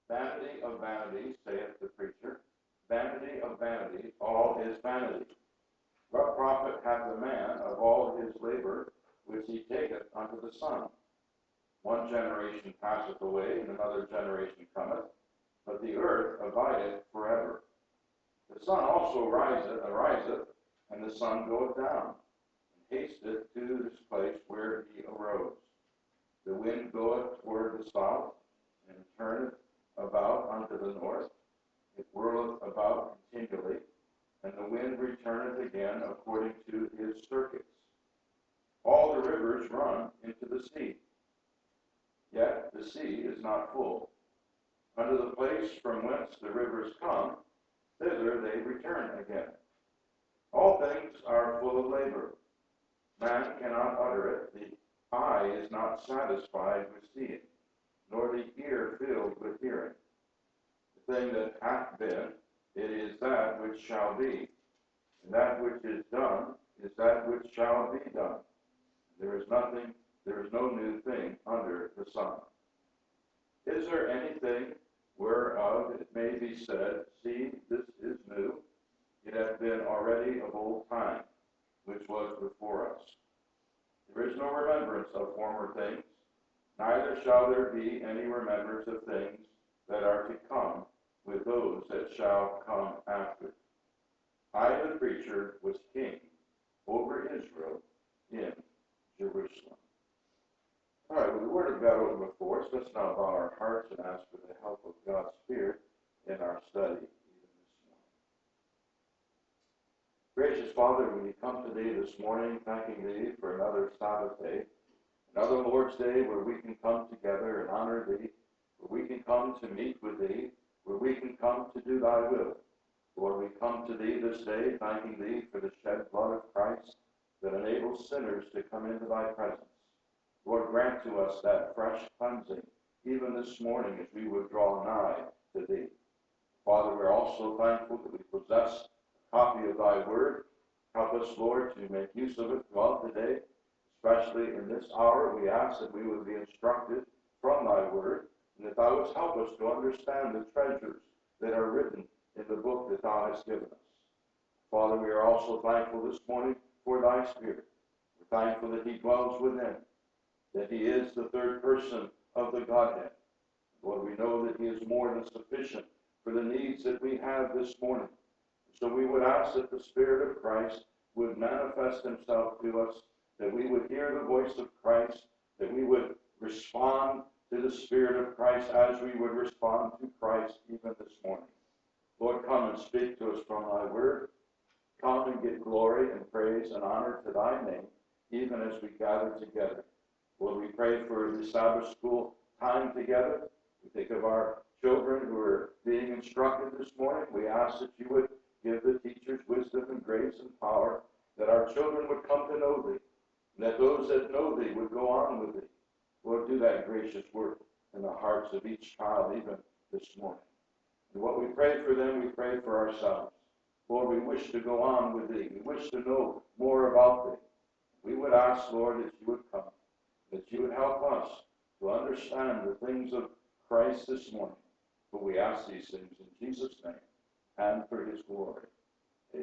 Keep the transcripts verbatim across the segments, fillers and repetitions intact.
Vanity of vanities, saith the preacher, vanity of vanities, all is vanity. What profit hath the man of all his labor which he taketh unto the sun? One generation passeth away, and another generation cometh, but the earth abideth forever. The sun also riseth, ariseth, and the sun goeth down, and hasteth to his place where he arose. The wind goeth toward the south, and turneth about unto the north. It whirleth about continually, and the wind returneth again according to his circuits. All the rivers run into the sea, yet the sea is not full. Unto the place from whence the rivers come, thither they return again. All things are full of labor. Man cannot utter it. The eye is not satisfied with seeing, nor the ear filled with hearing. The thing that hath been, it is that which shall be, and that which is done is that which shall be done. There is nothing, there is no new thing under the sun. Is there anything whereof it may be said, see, this is new? It hath been already of old time, which was before us. There is no remembrance of former things, neither shall there be any remembrance of things that are to come with those that shall come after. I, the preacher, was king over Israel in Jerusalem. All right, well, the Word of God open before us. Let's now bow our hearts and ask for the help of God's Spirit in our study even this morning. Gracious Father, we come to Thee this morning thanking Thee for another Sabbath day, another Lord's Day where we can come together and honor Thee, where we can come to meet with Thee, where we can come to do Thy will. Lord, we come to Thee this day thanking Thee for the shed blood of Christ that enables sinners to come into Thy presence. Lord, grant to us that fresh cleansing even this morning as we would draw nigh to Thee. Father, we're also thankful that we possess a copy of Thy Word. Help us, Lord, to make use of it throughout the day. Especially in this hour, we ask that we would be instructed from Thy Word, and that Thou wouldst help us to understand the treasures that are written in the book that Thou hast given us. Father, we are also thankful this morning for Thy Spirit. We're thankful that He dwells within, that He is the third person of the Godhead. Lord, we know that He is more than sufficient for the needs that we have this morning. So we would ask that the Spirit of Christ would manifest Himself to us, that we would hear the voice of Christ, that we would respond to the Spirit of Christ as we would respond to Christ even this morning. Lord, come and speak to us from Thy Word. Come and give glory and praise and honor to Thy name, even as we gather together. Lord, we pray for the Sabbath school time together. We think of our children who are being instructed this morning. We ask that You would give the teachers wisdom and grace and power, that our children would come to know Thee, and that those that know Thee would go on with Thee. Lord, do that gracious work in the hearts of each child even this morning. And what we pray for them, we pray for ourselves. Lord, we wish to go on with Thee. We wish to know more about Thee. We would ask, Lord, that You would come, that You would help us to understand the things of Christ this morning. For we ask these things in Jesus' name and for His glory. Amen.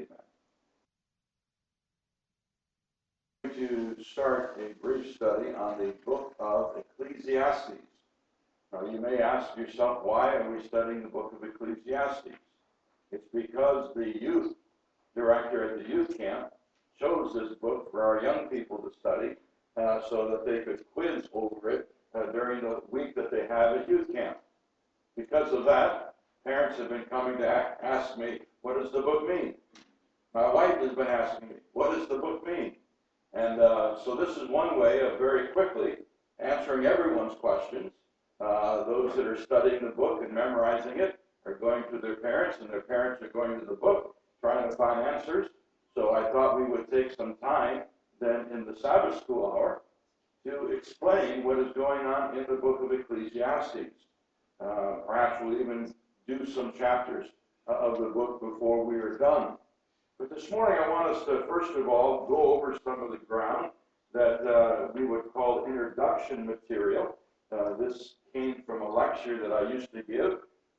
I'm going to start a brief study on the book of Ecclesiastes. Now, you may ask yourself, why are we studying the book of Ecclesiastes? It's because the youth director at the youth camp chose this book for our young people to study uh, so that they could quiz over it uh, during the week that they have at youth camp. Because of that, parents have been coming to ask me, what does the book mean? My wife has been asking me, what does the book mean? And uh, so this is one way of very quickly answering everyone's questions. Uh, those that are studying the book and memorizing it are going to their parents, and their parents are going to the book, trying to find answers. So I thought we would take some time then in the Sabbath school hour to explain what is going on in the book of Ecclesiastes. Uh, perhaps we'll even do some chapters uh, of the book before we are done. But this morning I want us to, first of all, go over some of the ground that uh, we would call introduction material. Uh, this came from a lecture that I used to give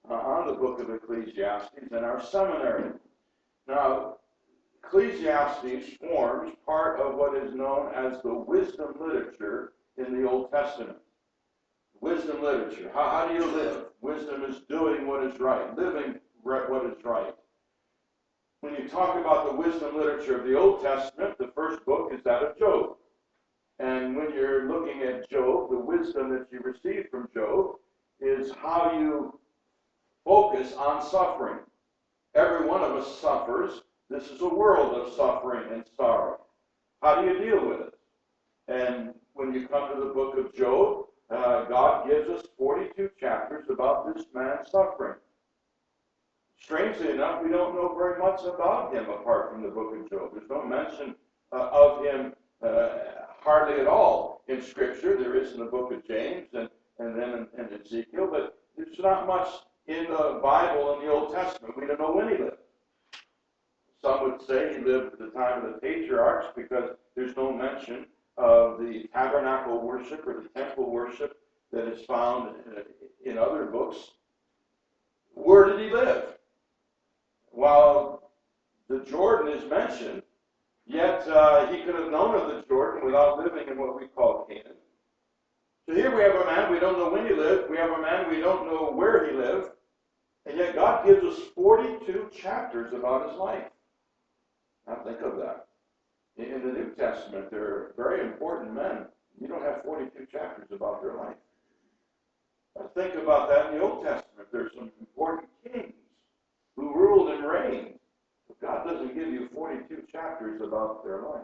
uh, on the book of Ecclesiastes in our seminary. Now, Ecclesiastes forms part of what is known as the wisdom literature in the Old Testament. Wisdom literature. How, how do you live? Wisdom is doing what is right, living what is right. When you talk about the wisdom literature of the Old Testament, the first book is that of Job. And when you're looking at Job, the wisdom that you receive from Job is how you focus on suffering. Every one of us suffers. This is a world of suffering and sorrow. How do you deal with it? And when you come to the book of Job, uh, God gives us forty-two chapters about this man's suffering. Strangely enough, we don't know very much about him apart from the book of Job. There's no mention uh, of him uh, hardly at all in Scripture. There is in the book of James and, and then in, in Ezekiel, but there's not much in the Bible in the Old Testament. We don't know when he lived. Some would say he lived at the time of the patriarchs because there's no mention of the tabernacle worship or the temple worship that is found in, in other books. Where did he live? While the Jordan is mentioned, yet uh, he could have known of the Jordan without living in what we call Canaan. So here we have a man, we don't know when he lived. We have a man, we don't know where he lived. And yet God gives us forty-two chapters about his life. Now think of that. In the New Testament, there are very important men. You don't have forty-two chapters about their life. Now think about that in the Old Testament. There's some important kings who ruled and reigned. But God doesn't give you forty-two chapters about their life.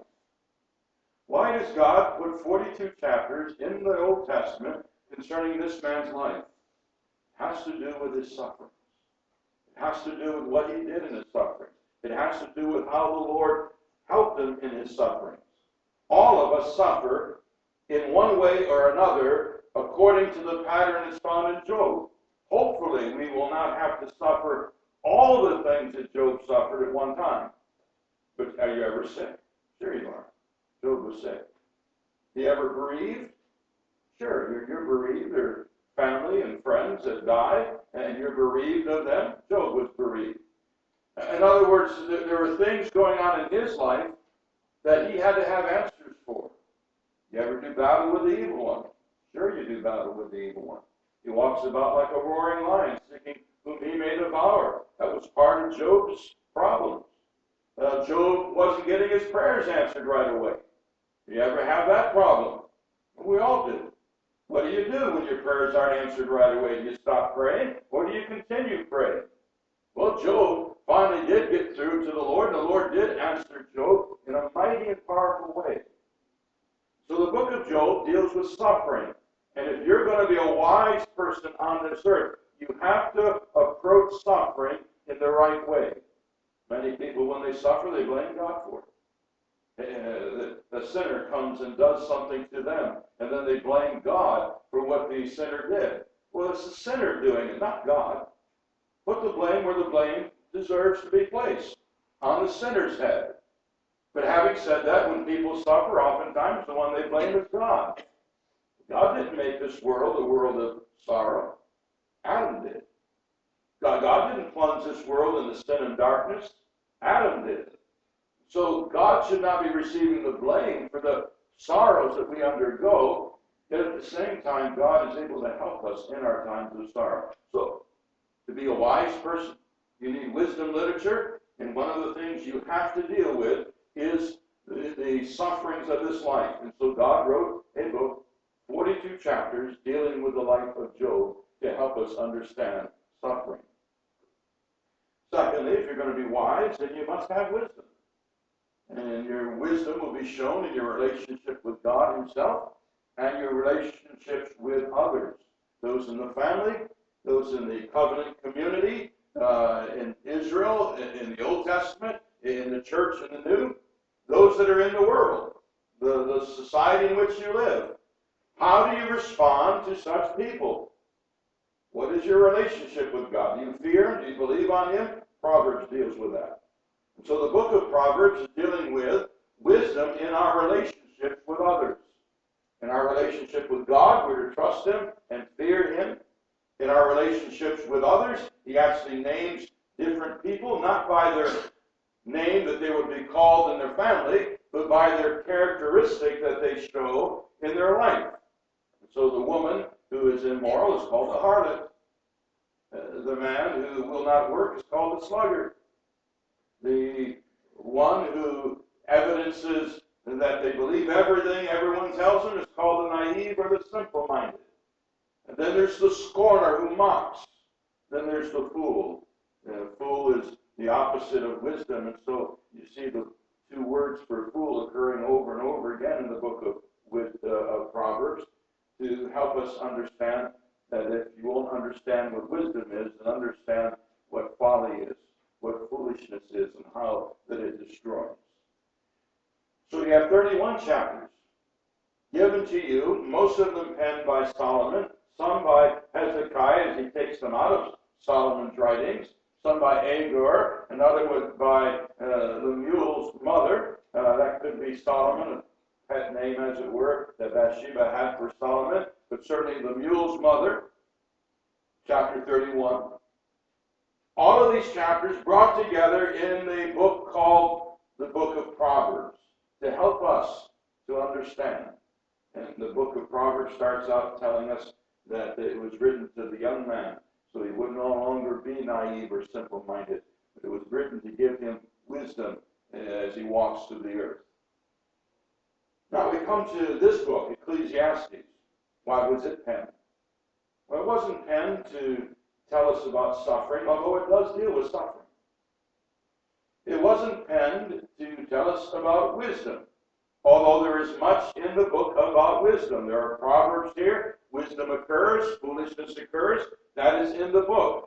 Why does God put forty-two chapters in the Old Testament concerning this man's life? It has to do with his sufferings. It has to do with what he did in his sufferings. It has to do with how the Lord helped him in his sufferings. All of us suffer in one way or another according to the pattern that's found in Job. Hopefully, we will not have to suffer all the things that Job suffered at one time. But are you ever sick? Sure you are. Job was sick. You ever bereaved? Sure, you're, you're bereaved. There are family and friends that died, and you're bereaved of them. Job was bereaved. In other words, there were things going on in his life that he had to have answers for. You ever do battle with the evil one? Sure you do battle with the evil one. He walks about like a roaring lion, seeking whom he may devour. That was part of Job's problems. Uh, Job wasn't getting his prayers answered right away. Do you ever have that problem? We all do. What do you do when your prayers aren't answered right away? Do you stop praying, or do you continue praying? Well, Job finally did get through to the Lord, and the Lord did answer Job in a mighty and powerful way. So the book of Job deals with suffering. And if you're going to be a wise person on this earth, you have to approach suffering in the right way. Many people, when they suffer, they blame God for it. Uh, the, the sinner comes and does something to them, and then they blame God for what the sinner did. Well, it's the sinner doing it, not God. Put the blame where the blame deserves to be placed, on the sinner's head. But having said that, when people suffer, oftentimes the one they blame is God. God didn't make this world a world of sorrow. Adam did. God, God didn't plunge this world into sin and darkness. Adam did. So God should not be receiving the blame for the sorrows that we undergo, yet at the same time, God is able to help us in our times of sorrow. So, to be a wise person, you need wisdom literature, and one of the things you have to deal with is the, the sufferings of this life. And so God wrote a book, forty-two chapters, dealing with the life of Job to help us understand suffering. Secondly, if you're going to be wise, then you must have wisdom. And your wisdom will be shown in your relationship with God himself and your relationships with others. Those in the family, those in the covenant community, uh, in Israel, in, in the Old Testament, in the church in the New, those that are in the world, the, the society in which you live. How do you respond to such people? What is your relationship with God? Do you fear him? Do you believe on him? Proverbs deals with that. And so the book of Proverbs is dealing with wisdom in our relationships with others. In our relationship with God, we're to trust him and fear him. In our relationships with others, he actually names different people, not by their name that they would be called in their family, but by their characteristic that they show in their life. So the woman who is immoral is called a harlot. Uh, the man who will not work is called a sluggard. The one who evidences that they believe everything everyone tells them is called the naive or the simple-minded. And then there's the scorner who mocks. Then there's the fool. The fool is the opposite of wisdom, and so you see the two words for fool occurring over and over again in the book of, with, uh, of Proverbs to help us understand that if you won't understand what wisdom is, and understand what folly is, what foolishness is, and how that it destroys. So you have thirty-one chapters given to you, most of them penned by Solomon, some by Hezekiah as he takes them out of Solomon's writings, some by Agur, another was by uh, the mule's mother. Uh, that could be Solomon, a pet name, as it were, that Bathsheba had for Solomon, but certainly the mule's mother, chapter thirty-one. All of these chapters brought together in the book called the Book of Proverbs to help us to understand. And the book of Proverbs starts out telling us that it was written to the young man, so he would no longer be naive or simple-minded. But it was written to give him wisdom as he walks through the earth. Now we come to this book, Ecclesiastes. Why was it penned? Well, it wasn't penned to tell us about suffering, although it does deal with suffering. It wasn't penned to tell us about wisdom, although there is much in the book about wisdom. There are proverbs here. Wisdom occurs, foolishness occurs. That is in the book.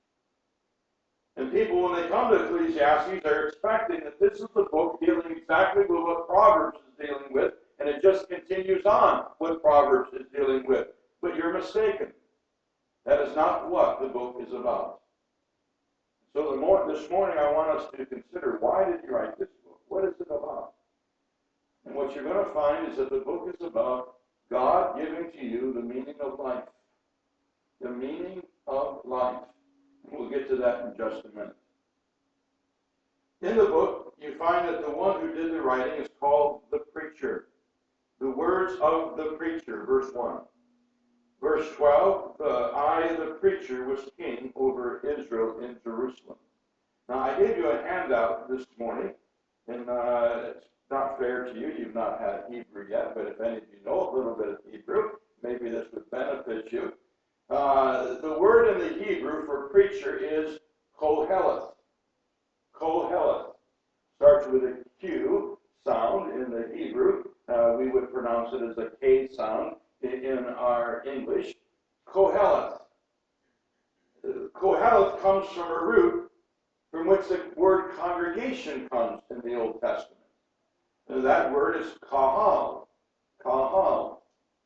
And people, when they come to Ecclesiastes, are expecting that this is the book dealing exactly with what Proverbs is dealing with, and it just continues on what Proverbs is dealing with. But you're mistaken. That is not what the book is about. So the more, this morning I want us to consider, why did he write this book? What is it about? And what you're going to find is that the book is about God giving to you the meaning of life. The meaning of life. And we'll get to that in just a minute. In the book, you find that the one who did the writing is called the preacher. The words of the preacher, verse one. Verse twelve, uh, I, the preacher, was king over Israel in Jerusalem. Now, I gave you a handout this morning, and uh, it's not fair to you. You've not had Hebrew yet, but if any of you know a little bit of Hebrew, maybe this would benefit you. Uh, the word in the Hebrew for preacher is koheleth. Koheleth. Starts with a Q sound in the Hebrew. Uh, we would pronounce it as a K sound in our English. Koheleth. Koheleth comes from a root from which the word congregation comes in the Old Testament. And that word is kahal. Kahal.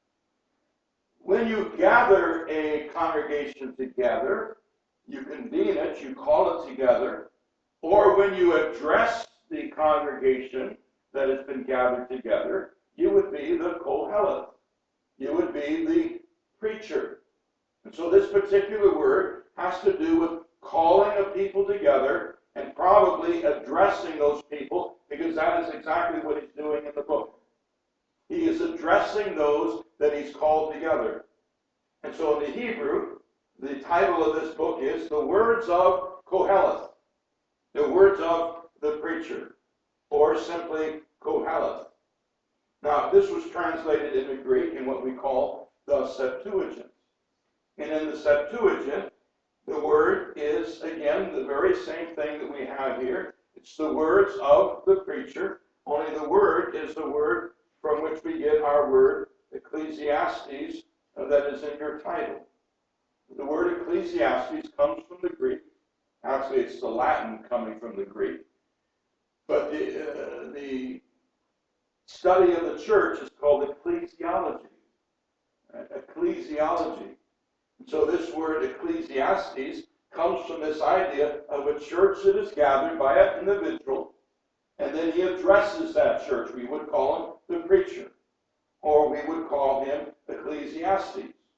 When you gather a congregation together, you convene it, you call it together, or when you address the congregation that has been gathered together, you would be the koheleth. You would be the preacher. And so this particular word has to do with calling a people together and probably addressing those people, because that is exactly what he's doing in the book. He is addressing those that he's called together. And so in the Hebrew, the title of this book is The Words of Koheleth, the words of the preacher, or simply Koheleth. Now, this was translated into Greek in what we call the Septuagint. And in the Septuagint, the word is, again, the very same thing that we have here. It's the words of the preacher, only the word is the word from which we get our word Ecclesiastes uh, that is in your title. The word Ecclesiastes comes from the Greek. Actually, it's the Latin coming from the Greek. But the, uh, the study of the church is called ecclesiology. Uh, ecclesiology. And so this word Ecclesiastes comes from this idea of a church that is gathered by an individual, and then he addresses that church. We would call him the preacher, or we would call him Ecclesiastes.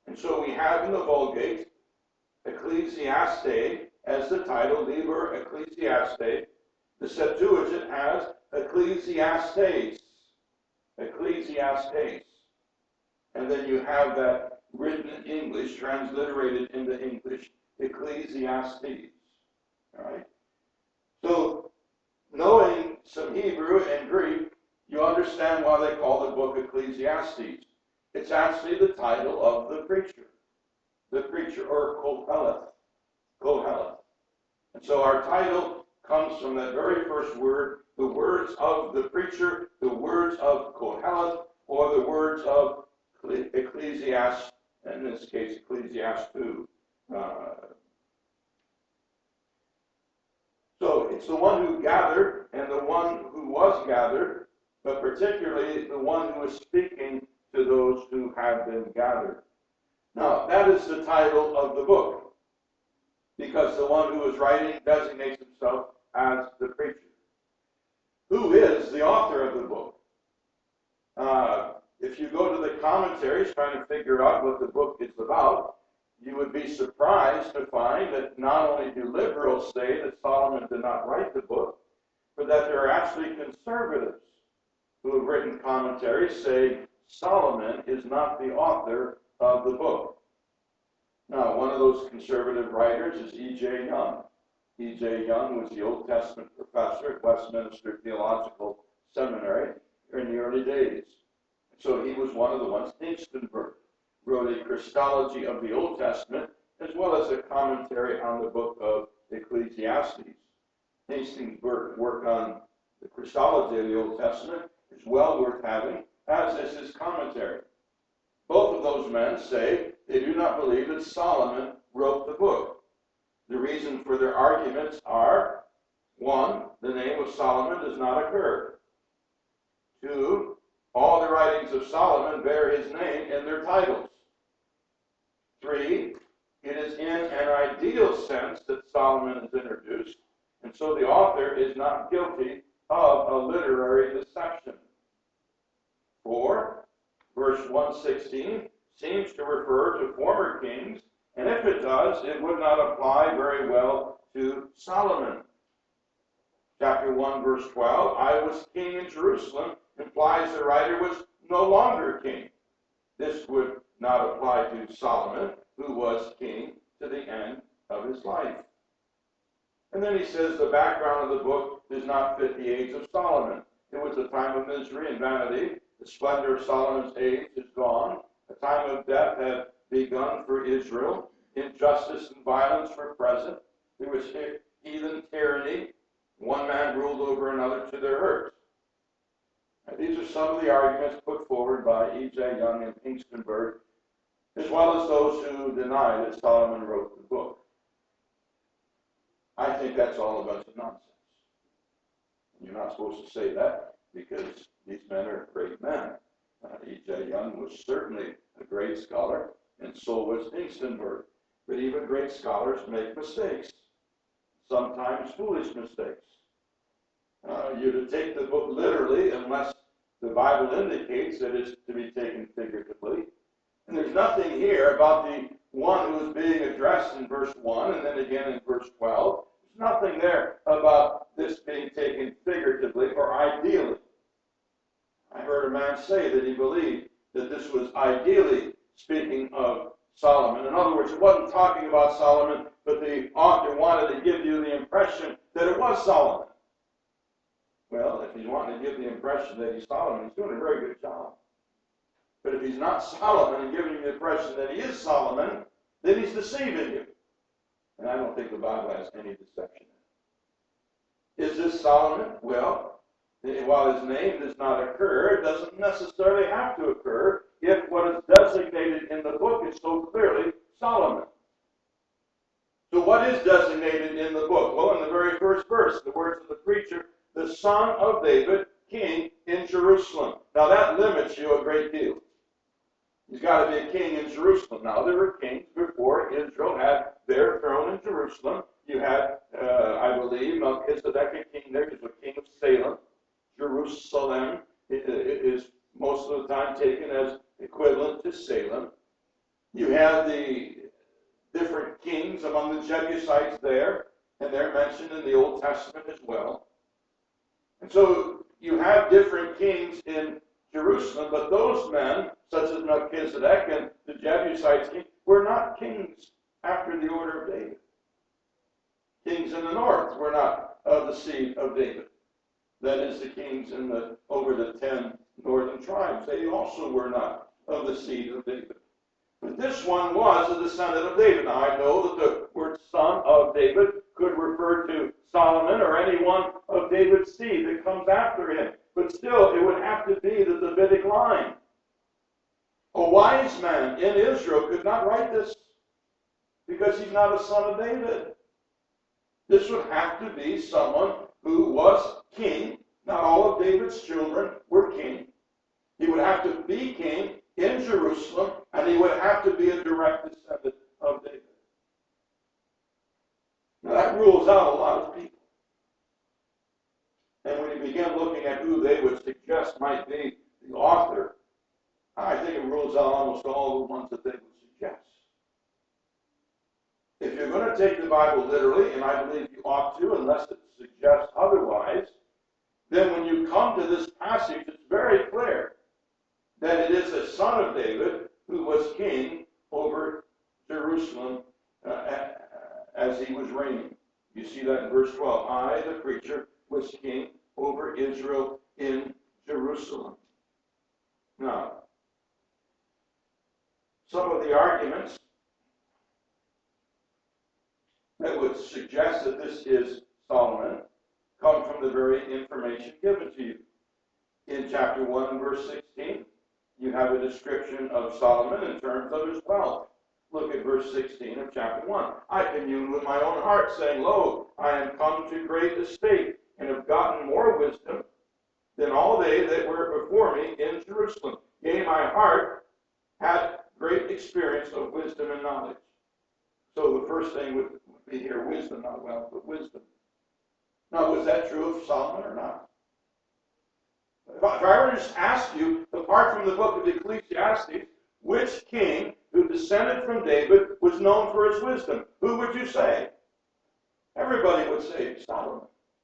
And so we have in the Vulgate Ecclesiaste as the title, Liber Ecclesiaste. The Septuagint has Ecclesiastes. Ecclesiastes. And then you have that written in English, transliterated into English, Ecclesiastes. All right? So, knowing some Hebrew and Greek, you understand why they call the book Ecclesiastes. It's actually the title of the preacher. The preacher, or Koheleth. Koheleth. And so our title comes from that very first word, the words of the preacher, the words of Koheleth, or the words of Ecclesiastes, in this case, Ecclesiastes. Uh, so it's the one who gathered and the one who was gathered, but particularly the one who is speaking to those who have been gathered. Now, that is the title of the book, because the one who is writing designates himself as the preacher. Who is the author of the book? Uh, if you go to the commentaries trying to figure out what the book is about, you would be surprised to find that not only do liberals say that Solomon did not write the book, but that there are actually conservatives who have written commentaries saying Solomon is not the author of the book. Now, one of those conservative writers is E J Young. E J Young was the Old Testament professor at Westminster Theological Seminary in the early days. So he was one of the ones. Hengstenberg wrote a Christology of the Old Testament as well as a commentary on the book of Ecclesiastes. Hengstenberg's work on the Christology of the Old Testament is well worth having, as is his commentary. Both of those men say they do not believe that Solomon wrote the book. The reason for their arguments are, one, the name of Solomon does not occur. Two, all the writings of Solomon bear his name in their titles. Three, it is in an ideal sense that Solomon is introduced, and so the author is not guilty of a literary deception. Four, verse one sixteen seems to refer to former kings, and if it does, it would not apply very well to Solomon. Chapter one, verse twelve, I was king in Jerusalem, implies the writer was no longer king. This would not apply to Solomon, who was king to the end of his life. And then he says the background of the book does not fit the age of Solomon. It was a time of misery and vanity. The splendor of Solomon's age is gone. A time of death had begun for Israel. Injustice and violence were present. There was heathen tyranny. One man ruled over another to their hurt. And these are some of the arguments put forward by E J Young and Hengstenberg, as well as those who deny that Solomon wrote the book. I think that's all a bunch of nonsense. You're not supposed to say that because these men are great men. Uh, E J Young was certainly a great scholar, and so was Hengstenberg. But even great scholars make mistakes, sometimes foolish mistakes. Uh, you're to take the book literally unless the Bible indicates that it's to be taken figuratively. And there's nothing here about the one who is being addressed in verse one and then again in verse twelve. There's nothing there about this being taken figuratively or ideally. I heard a man say that he believed that this was ideally speaking of Solomon. In other words, it wasn't talking about Solomon, but the author wanted to give you the impression that it was Solomon. Well, if he's wanting to give the impression that he's Solomon, he's doing a very good job. But if he's not Solomon and giving you the impression that he is Solomon, then he's deceiving you. And I don't think the Bible has any deception in it. Is this Solomon? Well, while his name does not occur, it doesn't necessarily have to occur if what is designated in the book is so clearly Solomon. So what is designated in the book? Well, in the very first verse, the words of the preacher, the son of David, king in Jerusalem. Now that limits you a great deal. He's got to be a king in Jerusalem. Now there were kings before Israel had their throne in Jerusalem. You had, uh, I believe, Melchizedek, a king there. He was a king of Salem. Jerusalem is most of the time taken as equivalent to Salem. You had the different kings among the Jebusites there, and they're mentioned in the Old Testament as well. And so you have different kings in Jerusalem, but those men, such as Melchizedek and the Jebusites, were not kings after the order of David. Kings in the north were not of the seed of David. That is, the kings in the over the ten northern tribes. They also were not of the seed of David. But this one was a descendant of David. Now, I know that the word son of David could refer to Solomon or any one of David's seed that comes after him. But still, it would have to be the Davidic line. A wise man in Israel could not write this because he's not a son of David. This would have to be someone who was king. Not all of David's children were king. He would have to be king in Jerusalem, and he would have to be a direct descendant of David. Now that rules out a lot of people. And when you begin looking at who they would suggest might be the author, I think it rules out almost all the ones that they would suggest. If you're going to take the Bible literally, and I believe you ought to, unless it suggests otherwise, then when you come to this passage, it's very clear that it is a son of David who was king over Jerusalem uh, as he was reigning. You see that in verse twelve. I, the preacher, was king over Israel in Jerusalem. Now, some of the arguments that would suggest that this is Solomon come from the very information given to you. In chapter one, verse sixteen, you have a description of Solomon in terms of his wealth. Look at verse sixteen of chapter one. I communed with my own heart, saying, Lo, I am come to great estate, and have gotten more wisdom than all they that were before me in Jerusalem. Yea, my heart had great experience of wisdom and knowledge. So the first thing would be here, wisdom, not wealth, but wisdom. Now, was that true of Solomon or not? If I, if I were to just ask you, apart from the book of Ecclesiastes, which king who descended from David was known for his wisdom, who would you say? Everybody would say Solomon.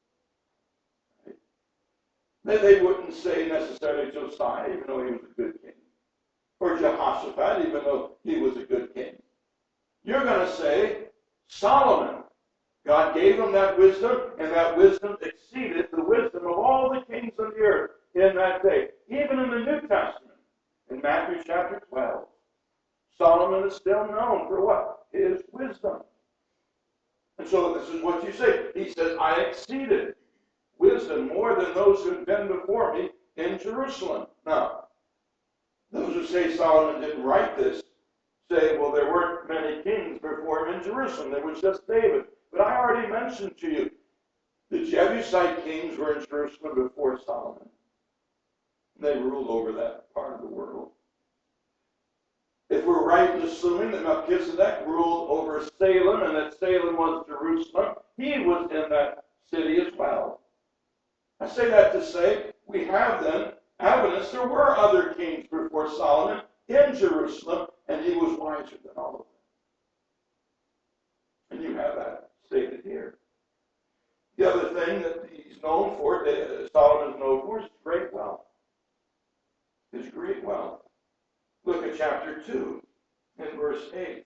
Then they wouldn't say necessarily Josiah, even though he was a good king, or Jehoshaphat, even though he was a good king. You're going to say Solomon. God gave him that wisdom, and that wisdom exceeded the wisdom of all the kings of the earth in that day. Even in the New Testament, in Matthew chapter twelve, Solomon is still known for what? His wisdom. And so this is what you say. He says, I exceeded wisdom more than those who had been before me in Jerusalem. Now, those who say Solomon didn't write this say, well, there weren't many kings before him in Jerusalem. There was just David. But I already mentioned to you, the Jebusite kings were in Jerusalem before Solomon. They ruled over that part of the world. If we're right in assuming that Melchizedek ruled over Salem and that Salem was Jerusalem, he was in that city as well. I say that to say we have then evidence there were other kings before Solomon in Jerusalem, and he was wiser than all of them. And you have that stated here. The other thing that he's known for, that Solomon is known for, is great wealth. His great wealth. Look at chapter two, in verse eight.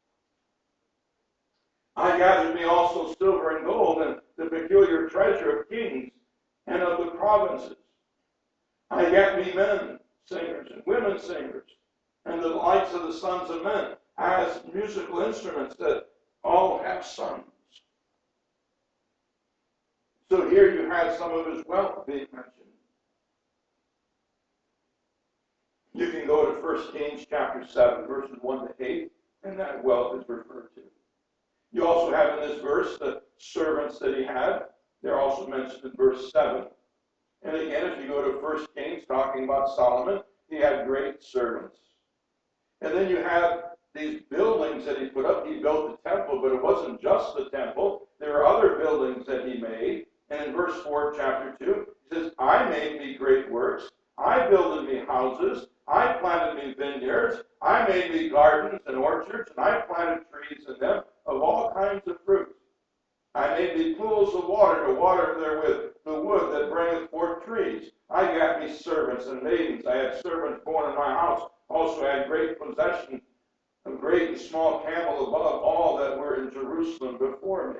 I gathered me also silver and gold, and the peculiar treasure of kings and of the provinces. I got me men singers and women singers, and the lights of the sons of men as musical instruments that all have sons. So here you have some of his wealth being mentioned. You can go to First Kings chapter seven, verses one to eight, and that wealth is referred to. You also have in this verse the servants that he had. They're also mentioned in verse seven. And again, if you go to First Kings, talking about Solomon, he had great servants. And then you have these buildings that he put up. He built the temple, but it wasn't just the temple. There are other buildings that he made. And in verse four of chapter two, he says, I made me great works. I builded me houses. I planted me vineyards. I made me gardens and fruit. I made thee pools of water to water therewith the wood that bringeth forth trees. I got me servants and maidens. I had servants born in my house. Also I had great possession of great and small camel above all that were in Jerusalem before me.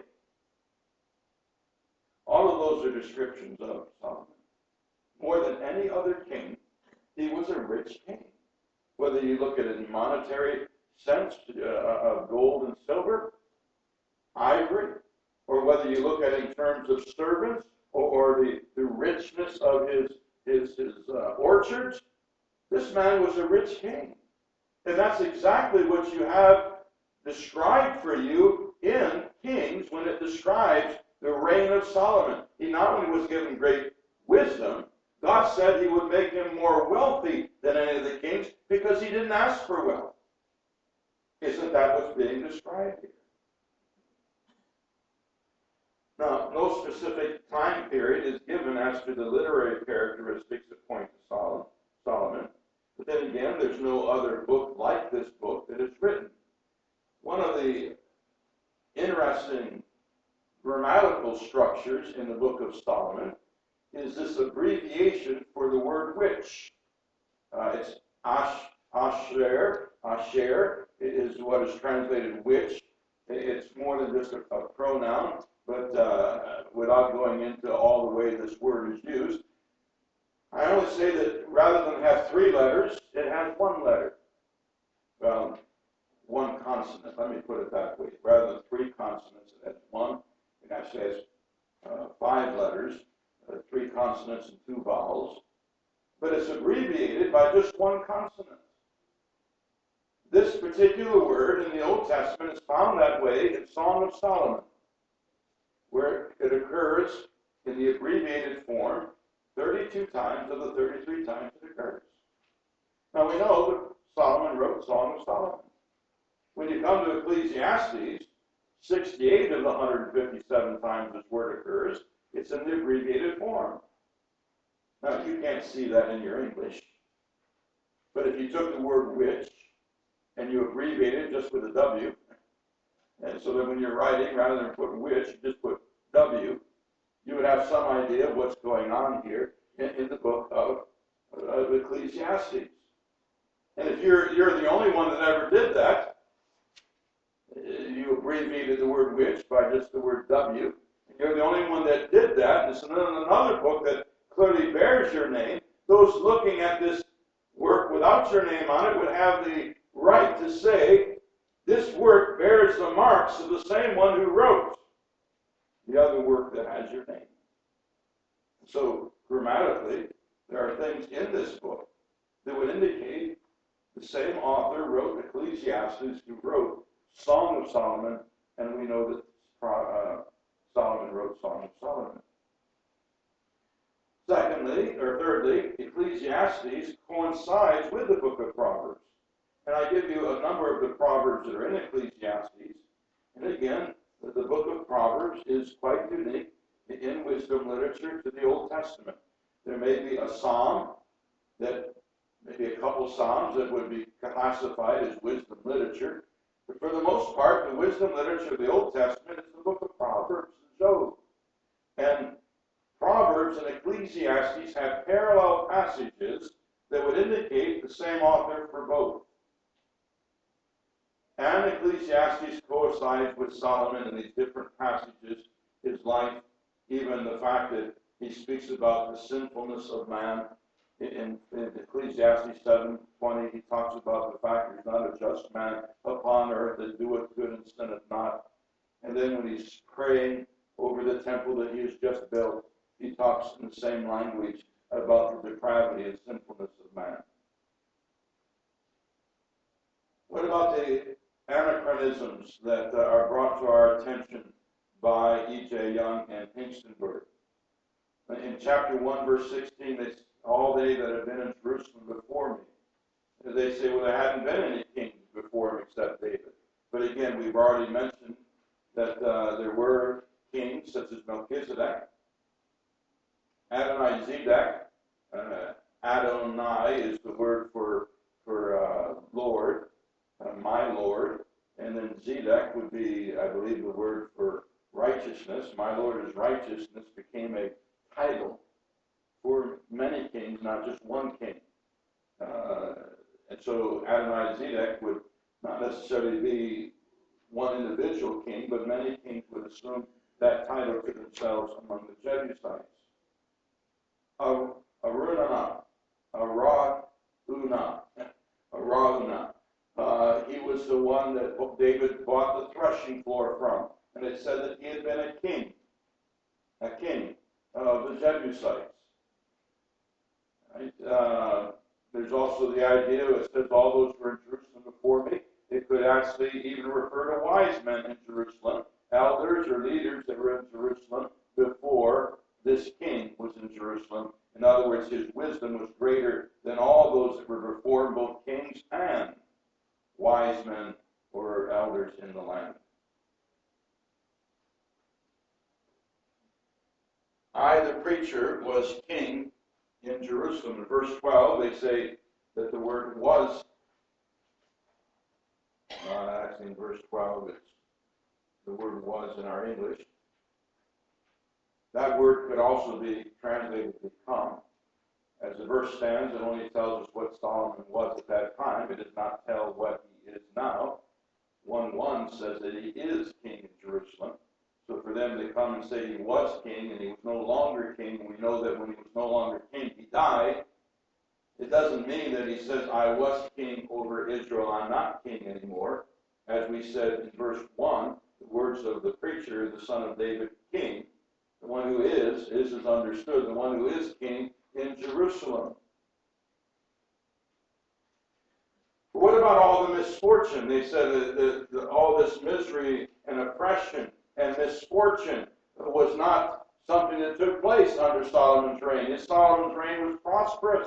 All of those are descriptions of Solomon. More than any other king, he was a rich king. Whether you look at it in monetary sense, uh, of gold and silver, ivory, or whether you look at it in terms of servants, or, or the, the richness of his, his, his uh, orchards, this man was a rich king. And that's exactly what you have described for you in Kings when it describes the reign of Solomon. He not only was given great wisdom, God said he would make him more wealthy than any of the kings because he didn't ask for wealth. Isn't that what's being described here? Now, no specific time period is given as to the literary characteristics that point to Solomon. But then again, there's no other book like this book that is written. One of the interesting grammatical structures in the book of Solomon is this abbreviation for the word which. Uh, it's ash, asher, asher is what is translated which. It's more than just a, a pronoun, but uh, without going into all the way this word is used, I only say that rather than have three letters, it has one letter. Well, one consonant, let me put it that way. Rather than three consonants, it has one. It actually has uh, five letters, uh, three consonants and two vowels. But it's abbreviated by just one consonant. This particular word in the Old Testament is found that way in Song of Solomon, where it occurs in the abbreviated form thirty-two times of the thirty-three times it occurs. Now we know that Solomon wrote Song of Solomon. When you come to Ecclesiastes, sixty-eight of the one hundred fifty-seven times this word occurs, it's in the abbreviated form. Now you can't see that in your English, but if you took the word which and you abbreviated it just with a W, and so that when you're writing, rather than put which, you just put W, you would have some idea of what's going on here in, in the book of, of Ecclesiastes. And if you're you're the only one that ever did that, you abbreviated the word which by just the word W, and you're the only one that did that, and so then in another book that clearly bears your name, those looking at this work without your name on it would have the right to say, this work bears the marks of the same one who wrote the other work that has your name. So, grammatically, there are things in this book that would indicate the same author wrote Ecclesiastes who wrote Song of Solomon, and we know that uh, Solomon wrote Song of Solomon. Secondly, or thirdly, Ecclesiastes coincides with the book of Proverbs. And I give you a number of the Proverbs that are in Ecclesiastes. And again, the book of Proverbs is quite unique in wisdom literature to the Old Testament. There may be a psalm, that maybe a couple psalms that would be classified as wisdom literature. But for the most part, the wisdom literature of the Old Testament is the book of Proverbs and Job. And Proverbs and Ecclesiastes have parallel passages that would indicate the same author for both. And Ecclesiastes coincides with Solomon in these different passages, his life, even the fact that he speaks about the sinfulness of man. In, in Ecclesiastes seven twenty, he talks about the fact there's not a just man upon earth that doeth good and sinneth not. And then when he's praying over the temple that he has just built, he talks in the same language about the depravity and sinfulness of man. What about the anachronisms that uh, are brought to our attention by E J Young and Hengstenberg? In chapter one, verse sixteen, they, all they that have been in Jerusalem before me, they say, well, there hadn't been any kings before him except David. But again, we've already mentioned that uh, there were kings such as Melchizedek, Adonai-Zedek. Uh, Adonai is the word for, for uh, Lord, uh, my Lord. And and then Zedek would be, I believe, the word for righteousness. My Lord is righteousness became a title for many kings, not just one king. Uh, and so Adonai-Zedek would not necessarily be one individual king, but many kings would assume that title to themselves among the Jebusites. Arunah, Araunah, Araunah. Uh, he was the one that David bought the threshing floor from, and it said that he had been a king, a king of the Jebusites. Right? Uh, there's also the idea, it says all those who were in Jerusalem before me. It could actually even refer to wise men in Jerusalem, elders or leaders that were in Jerusalem before this king was in Jerusalem. In other words, his wisdom was greater than all those that were before him, both kings and wise men or elders in the land. I, the preacher, was king in Jerusalem. In verse twelve, they say that the word was, uh, actually in verse twelve, it's, the word was in our English. That word could also be translated become. As the verse stands, it only tells us what Solomon was at that time. It does not tell what he is now. one one says that he is king in Jerusalem. So for them to come and say he was king and he was no longer king, and we know that when he was no longer king, he died, it doesn't mean that he says, I was king over Israel, I'm not king anymore. As we said in verse one, the words of the preacher, the son of David, king. The one who is, is is understood, the one who is king in Jerusalem. But what about all the misfortune? They said that, that, that all this misery and oppression and misfortune was not something that took place under Solomon's reign. His Solomon's reign was prosperous.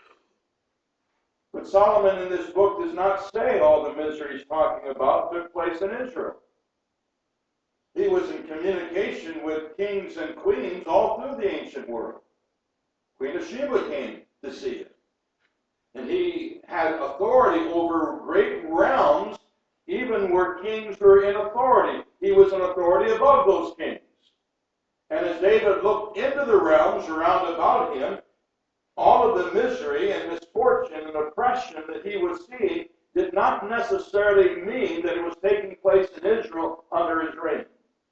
But Solomon in this book does not say all the misery he's talking about took place in Israel. He was in communication with kings and queens all through the ancient world. Queen of Sheba came to see it. And he had authority over great realms, even where kings were in authority. He was an authority above those kings. And as David looked into the realms around about him, all of the misery and misfortune and oppression that he was seeing did not necessarily mean that it was taking place in Israel under his reign.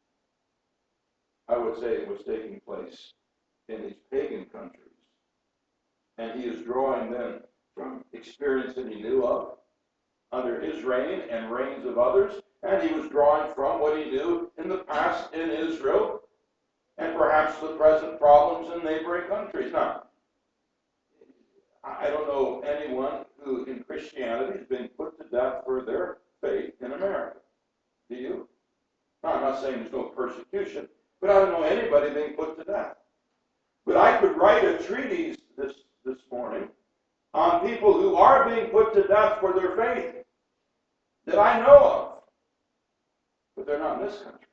I would say it was taking place in these pagan countries. And he is drawing then from experience that he knew of under his reign and reigns of others, and he was drawing from what he knew in the past in Israel and perhaps the present problems in neighboring countries. Now, I don't know anyone who in Christianity has been put to death for their faith in America. Do you? Now, I'm not saying there's no persecution, but I don't know anybody being put to death. But I could write a treatise this, this morning on people who are being put to death for their faith that I know of. But they're not in this country.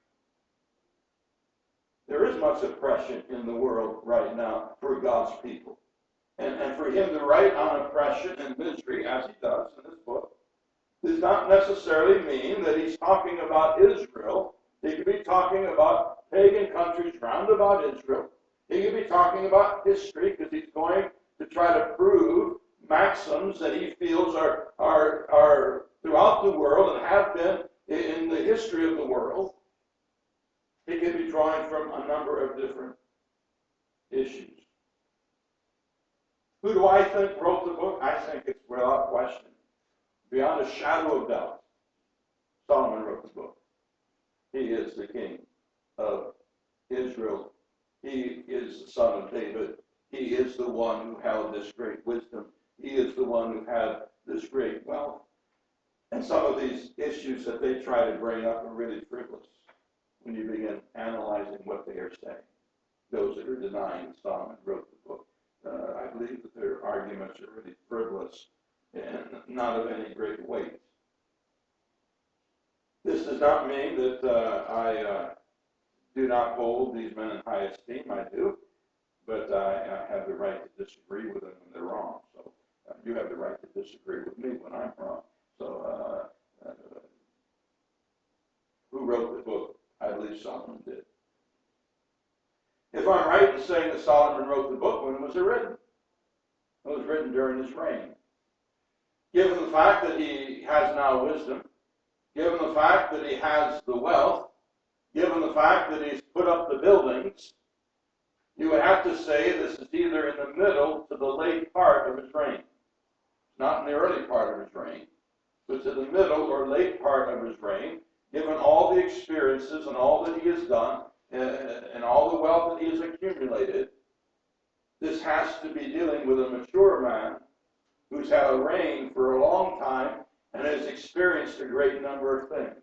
There is much oppression in the world right now for God's people. And, and for him to write on oppression and misery, as he does in this book, does not necessarily mean that he's talking about Israel. He could be talking about pagan countries round about Israel. He could be talking about history because he's going to try to prove maxims that he feels are, are, are throughout the world and have been in the history of the world. He could be drawing from a number of different issues. Who do I think wrote the book? I think it's without question, beyond a shadow of doubt, Solomon wrote the book. He is the king of Israel. He is the son of David. He is the one who held this great wisdom. He is the one who had this great wealth. And some of these issues that they try to bring up are really frivolous when you begin analyzing what they are saying. Those that are denying that Solomon wrote the book. Uh, I believe that their arguments are really frivolous and not of any great weight. This does not mean that uh, I uh, do not hold these men in high esteem. I do. But I, I have the right to disagree with them when they're wrong. So uh, you have the right to disagree with me when I'm wrong. So uh, uh, Who wrote the book? I believe Solomon did. If I'm right in saying that Solomon wrote the book, when was it written? It was written during his reign. Given the fact that he has now wisdom, given the fact that he has the wealth, given the fact that he's put up the buildings, you would have to say this is either in the middle to the late part of his reign. Not in the early part of his reign, but to the middle or late part of his reign, given all the experiences and all that he has done and all the wealth that he has accumulated. This has to be dealing with a mature man who's had a reign for a long time and has experienced a great number of things.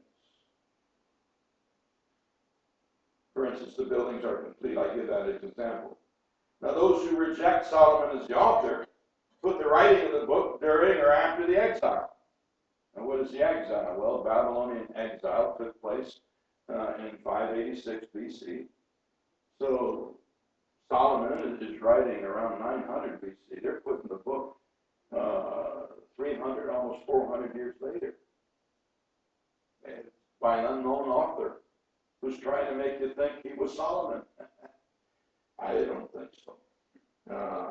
For instance, the buildings are complete. I give that as an example. Now, those who reject Solomon as the author put the writing of the book during or after the exile. And what is the exile? Well, Babylonian exile took place uh, in five eighty-six B C. So Solomon is writing around nine hundred B C. They're putting the book uh, three hundred, almost four hundred years later. And by an unknown author who's trying to make you think he was Solomon. I don't think so. Uh,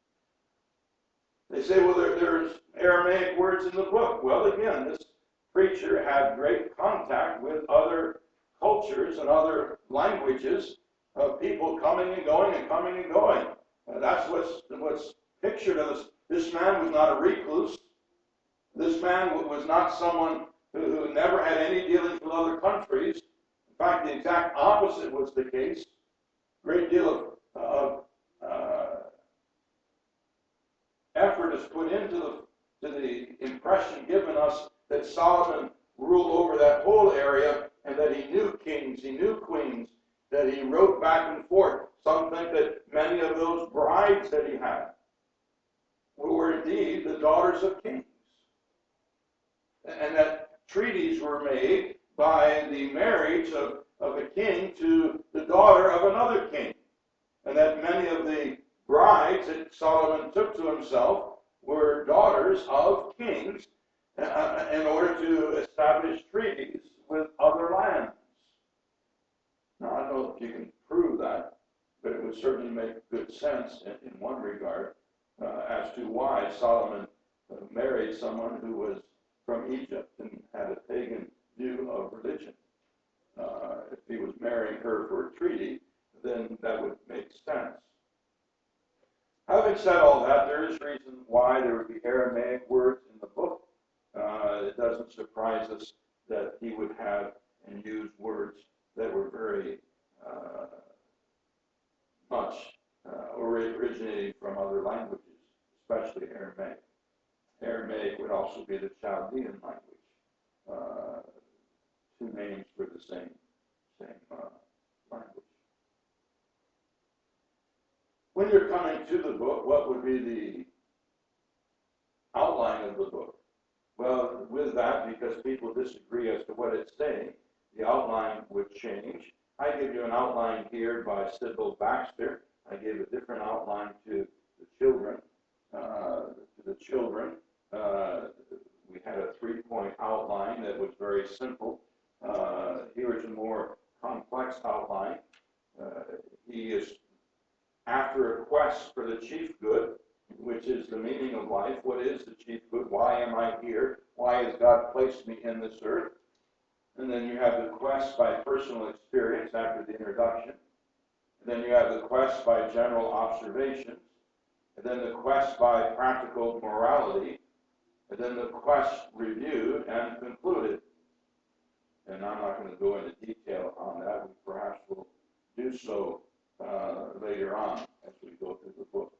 they say, well, there, there's Aramaic words in the book. Well, again, this preacher had great contact with other cultures and other languages of people coming and going and coming and going. Uh, that's what's, what's pictured of this. This man was not a recluse. This man was not someone who, who never had any dealings with other countries. In fact, the exact opposite was the case. Great deal of, of uh, effort is put into the, to the impression given us that Solomon ruled over that whole area and that he knew kings, he knew queens, that he wrote back and forth. Some think that many of those brides that he had were indeed the daughters of kings. And that treaties were made by the marriage of, of a king to the daughter of another king. And that many of the brides that Solomon took to himself were daughters of kings uh, in order to establish treaties with other lands. Now, I don't know if you can prove that, but it would certainly make good sense in, in one regard uh, as to why Solomon uh, married someone who was from Egypt and had a pagan view of religion. Uh, if he was marrying her for a treaty, then that would make sense. Having said all that, there is reason why there would be Aramaic words in the book. Uh, it doesn't surprise us that he would have and use words that were very uh, much uh, originating from other languages, especially Aramaic. Aramaic would also be the Chaldean language, uh, two names for the same, same uh, language. When you're coming to the book, what would be the outline of the book? Well, with that, because people disagree as to what it's saying, the outline would change. I give you an outline here by Sybil Baxter. I gave a different outline to the children. Uh, to the children, uh, we had a three-point outline that was very simple. Uh, here is a more complex outline. Uh, he is after a quest for the chief good, which is the meaning of life. What is the chief good? Why am I here? Why has God placed me in this earth? And then you have the quest by personal experience after the introduction. And then you have the quest by general observations. And then the quest by practical morality. And then the quest reviewed and concluded. And I'm not going to go into detail on that. We perhaps will do so uh, later on as we go through the book.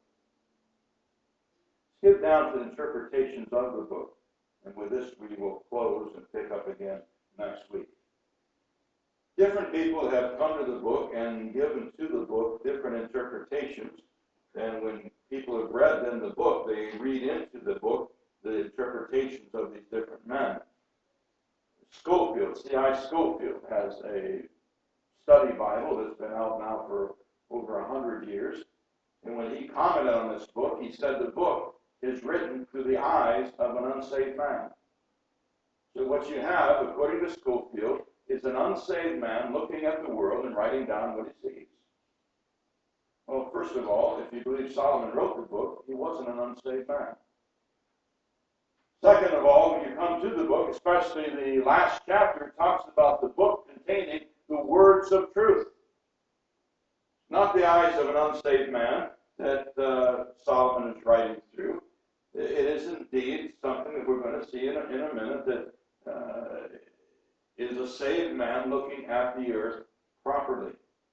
Skip down to interpretations of the book. And with this, we will close and pick up again next week. Different people have come to the book and given to the book different interpretations. And when people have read then the book, they read into the book the interpretations of these different men. Schofield, C I Schofield, has a study Bible that's been out now for over a hundred years. And when he commented on this book, he said the book is written through the eyes of an unsaved man. So what you have, according to Schofield, is an unsaved man looking at the world and writing down what he sees? Well, first of all, if you believe Solomon wrote the book, he wasn't an unsaved man. Second of all, when you come to the book, especially the last chapter, it talks about the book containing the words of truth. Not the eyes of an unsaved man that uh, Solomon is writing through. It is indeed something that we're going to see in a, in a minute that uh, is a saved man looking at the earth properly.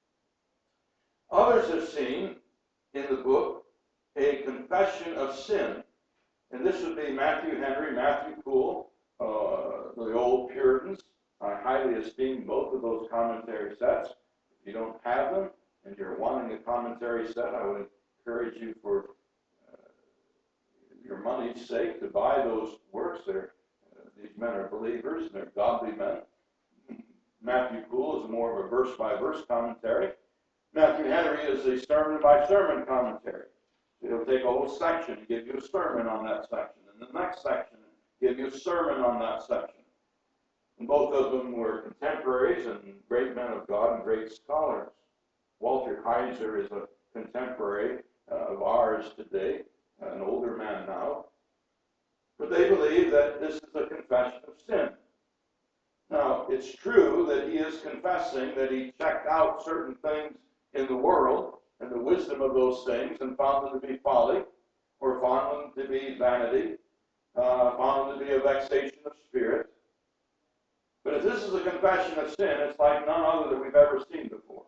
Others have seen in the book a confession of sin. And this would be Matthew Henry, Matthew Poole, uh, the old Puritans. I highly esteem both of those commentary sets. If you don't have them and you're wanting a commentary set, I would encourage you for uh, your money's sake to buy those works. They're, uh, these men are believers and they're godly men. Matthew Poole is more of a verse-by-verse commentary. Matthew Henry is a sermon-by-sermon commentary. He'll take a whole section and give you a sermon on that section, and the next section give you a sermon on that section. And both of them were contemporaries and great men of God and great scholars. Walter Heiser is a contemporary uh, of ours today, an older man now. But they believe that this is a confession of sin. Now, it's true that he is confessing that he checked out certain things in the world and the wisdom of those things and found them to be folly, or found them to be vanity, uh, found them to be a vexation of spirit. But if this is a confession of sin, it's like none other that we've ever seen before.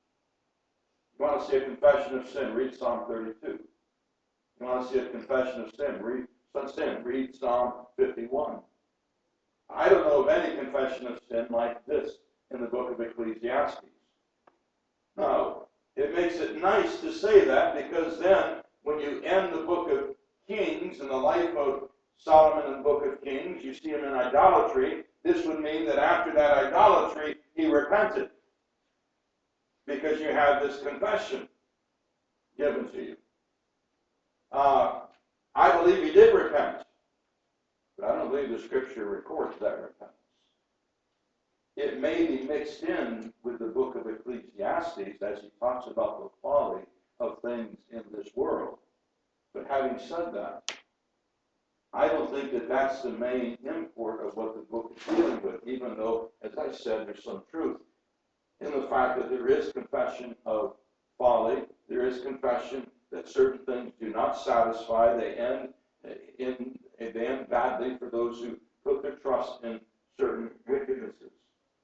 You want to see a confession of sin, read Psalm thirty-two. You want to see a confession of sin, read, sin, read Psalm fifty-one. I don't know of any confession of sin like this in the book of Ecclesiastes. Now, it makes it nice to say that, because then when you end the book of Kings and the life of Solomon in the book of Kings, you see him in idolatry. This would mean that after that idolatry, he repented, because you have this confession given to you. Uh, I believe he did repent, but I don't believe the Scripture records that repentance. It may be mixed in with the book of Ecclesiastes as he talks about the folly of things in this world. But having said that, I don't think that that's the main import of what the book is dealing with, even though, as I said, there's some truth in the fact that there is confession of folly. There is confession that certain things do not satisfy. They end in they end badly for those who put their trust in certain wickednesses.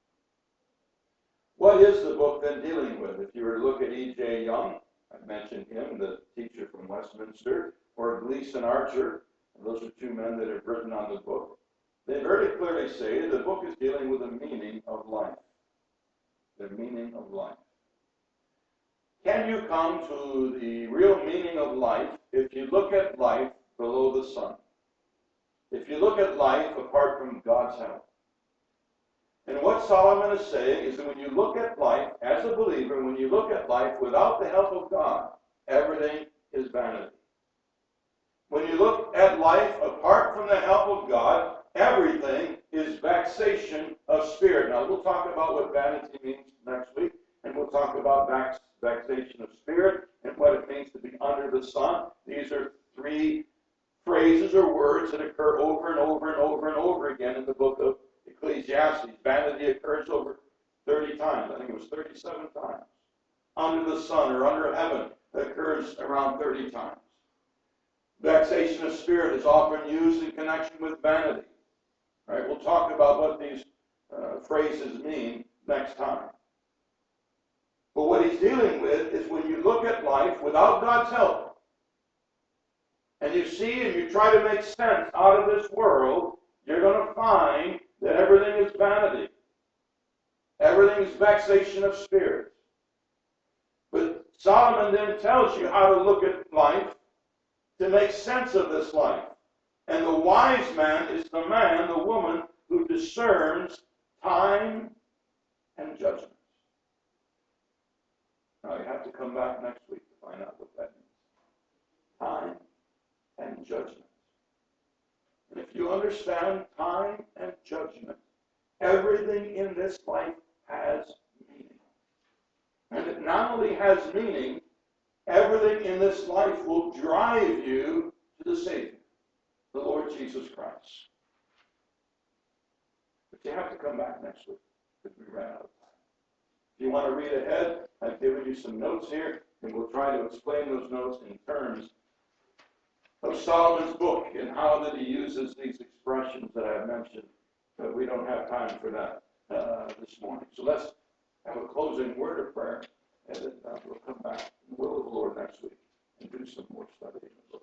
What is the book then dealing with? If you were to look at E J Young, I mentioned him, the teacher from Westminster, or Gleason Archer, those are two men that have written on the book. They very clearly say the book is dealing with the meaning of life. The meaning of life. Can you come to the real meaning of life if you look at life below the sun? If you look at life apart from God's help? And what Solomon is saying is that when you look at life as a believer, when you look at life without the help of God, everything is vanity. When you look at life apart from the help of God, everything is vexation of spirit. Now, we'll talk about what vanity means next week, and we'll talk about vex, vexation of spirit and what it means to be under the sun. These are three phrases or words that occur over and over and over and over again in the book of Ecclesiastes. Vanity occurs over thirty times. I think it was thirty-seven times. Under the sun or under heaven occurs around thirty times. Vexation of spirit is often used in connection with vanity. Right? We'll talk about what these uh, phrases mean next time. But what he's dealing with is when you look at life without God's help, and you see and you try to make sense out of this world, you're going to find that everything is vanity. Everything is vexation of spirit. But Solomon then tells you how to look at life to make sense of this life. And the wise man is the man, the woman, who discerns time and judgment. Now, you have to come back next week to find out what that means. Time and judgment. And if you understand time and judgment, Everything in this life has meaning. And it not only has meaning, everything in this life will drive you to the Savior, the Lord Jesus Christ. But you have to come back next week because we ran out of time. If you want to read ahead, I've given you some notes here, and we'll try to explain those notes in terms of Solomon's book and how that he uses these expressions that I've mentioned. But we don't have time for that uh, this morning. So let's have a closing word of prayer, and then uh, we'll come back in the will of the Lord next week and do some more study in the book.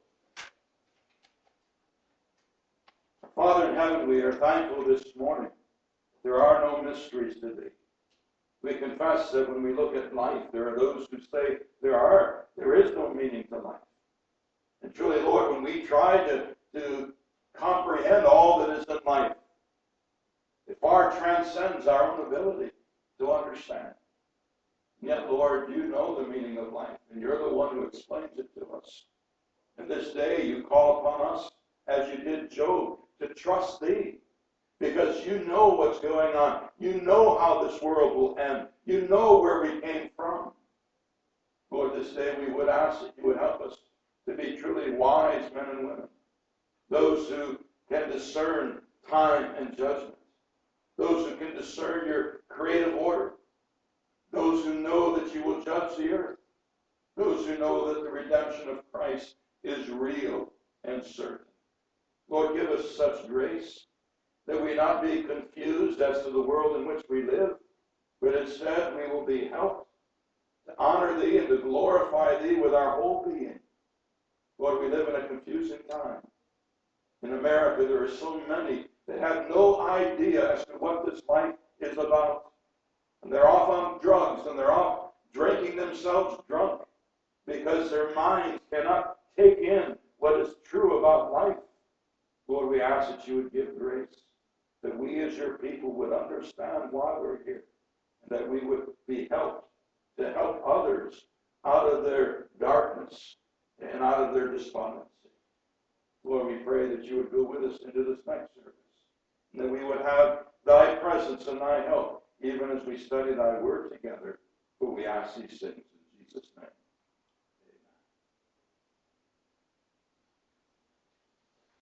Father in heaven, we are thankful this morning. There are no mysteries to thee. We confess that when we look at life, there are those who say there are, there is no meaning to life. And truly, Lord, when we try to, to comprehend all that is in life, it far transcends our own ability to understand. And yet, Lord, you know the meaning of life, and you're the one who explains it to us. And this day you call upon us, as you did Job, to trust thee, because you know what's going on. You know how this world will end. You know where we came from. Lord, this day we would ask that you would help us to be truly wise men and women, those who can discern time and judgment, those who can discern your creative order, those who know that you will judge the earth, those who know that the redemption of Christ is real and certain. Lord, give us such grace that we not be confused as to the world in which we live, but instead we will be helped to honor thee and to glorify thee with our whole being. Lord, we live in a confusing time. In America, there are so many that have no idea as to what this life is about. And they're off on drugs, and they're off drinking themselves drunk because their minds cannot take in what is true about life. Lord, we ask that you would give grace, that we as your people would understand why we're here, and that we would be helped to help others out of their darkness and out of their despondency. Lord, we pray that you would go with us into this next service, and that we would have thy presence and thy help, even as we study thy word together. For we ask these things in Jesus' name.